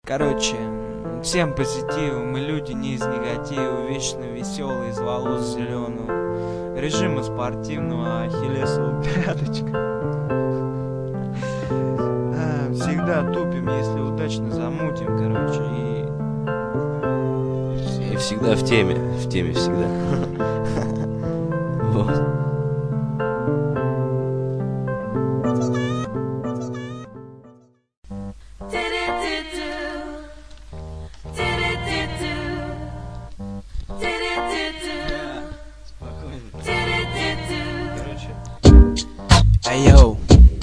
Короче, всем позитива, мы люди не из негатива, вечно веселые, из волос зеленого, режима спортивного, ахиллесова пяточка. Всегда тупим, если удачно замутим, короче, и всегда в теме всегда. Вот. Йоу.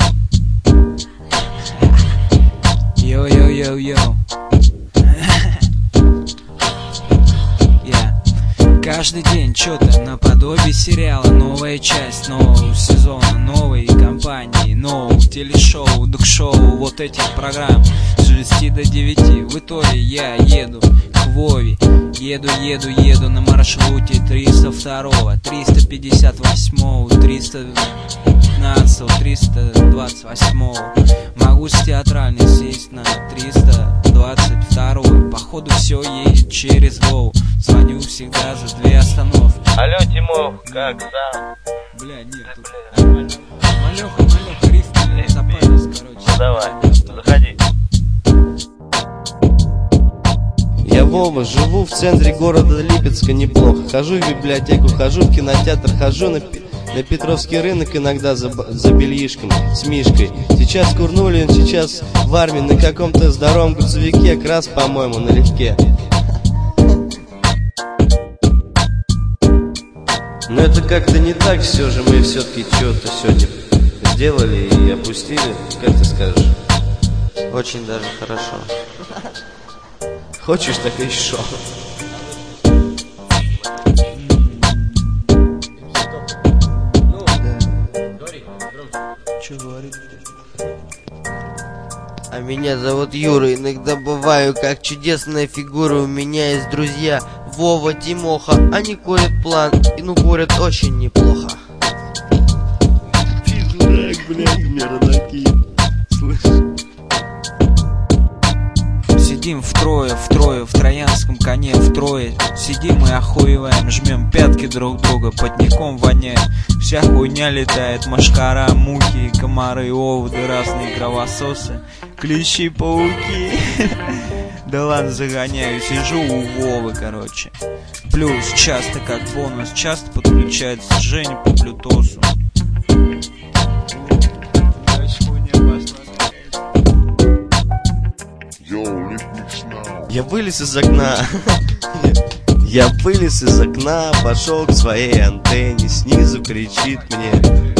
Йоу. Каждый день что-то наподобие сериала. Новая часть нового сезона, новой компании, нового телешоу, док-шоу, вот этих программ с 6 до 9. В итоге я еду к Вове. Еду на маршруте 302, 358, 315, 328. Могу с театральной сесть на 322. Походу все едет через Вову. Звоню всегда за 2 остановки. Алло, Тимох, как сам? Бля, нет, тут Малёха, рифм запарился, короче. Ну давай, заходи. Я Вова, живу в центре города Липецка неплохо. Хожу в библиотеку, хожу в кинотеатр, хожу на Петровский рынок иногда за бельишком с Мишкой. Сейчас Курнулин, сейчас в армии на каком-то здоровом грузовике, крас, по-моему, налегке. Но это как-то не так, все же мы все-таки что-то сегодня сделали и опустили. Как ты скажешь? Очень даже хорошо. Хочешь, так и еще. Че говорит? А меня зовут Юра, иногда бываю как чудесная фигура. У меня есть друзья Вова, Тимоха. Они курят план, и ну курят очень неплохо. Ты дурак, блядь, у меня родаки. Слышишь? Сидим втрое, в троянском коне втрое. Сидим и охуеваем, жмем пятки друг друга, потником воняет. Вся хуйня летает, мошкара, мухи, комары, оводы, разные кровососы, клещи, пауки. Да ладно, загоняю, сижу у Вовы, короче. Плюс часто как бонус, часто подключается Женя по блютусу. Я вылез из окна. Я вылез из окна, пошел к своей антенне. Снизу кричит мне: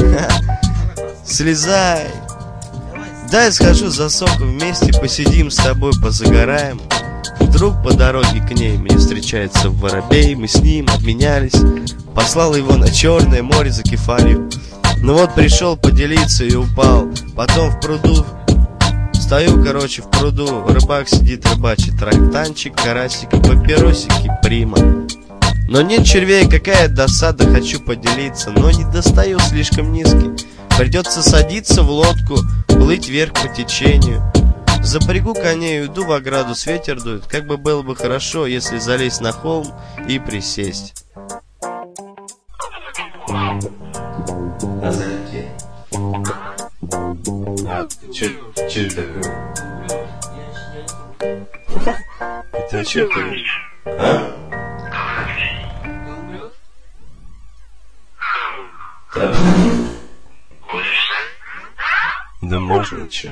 слезай, дай схожу за соком, вместе посидим с тобой, позагораем. Вдруг по дороге к ней мне встречается воробей. Мы с ним обменялись, послал его на Черное море за кефалью. Ну вот пришел поделиться и упал. Потом в пруду стою, короче, в пруду. Рыбак сидит, рыбачит, трактанчик, карасик, папиросики, прима. Но нет червей, какая досада, хочу поделиться, но не достаю, слишком низкий. Придется садиться в лодку, плыть вверх по течению. Запрягу коней, уйду в ограду, с ветер дует. Как бы было бы хорошо, если залезть на холм и присесть. Че это такое? Это что такое? А? Да. Да можно, че?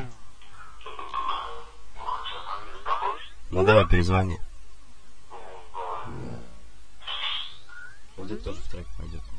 Ну давай перезвони. Вот это тоже в трек пойдет.